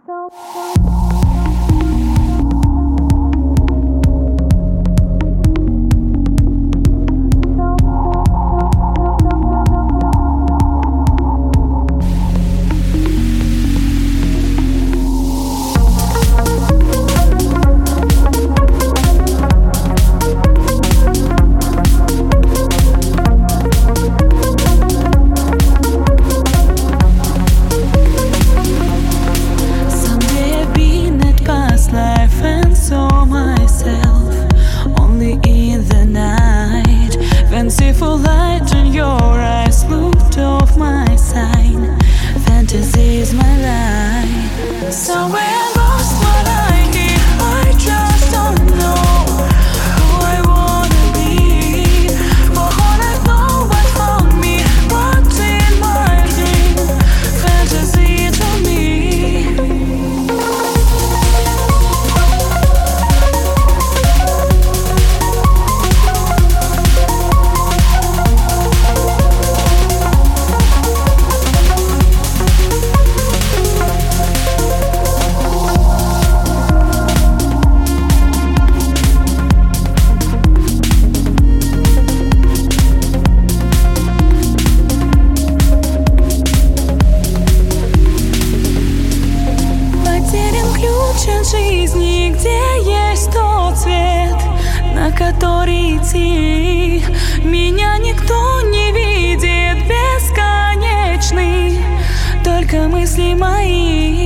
Fanciful light in your eyes looked off my sign. Fantasy is my life. Somewhere lost what I need. I just don't know who I wanna be. For all I know, what found me, what's in my dream. Fantasy to me. Жизни, где есть тот свет, на который идти. Меня никто не видит бесконечный, только мысли мои.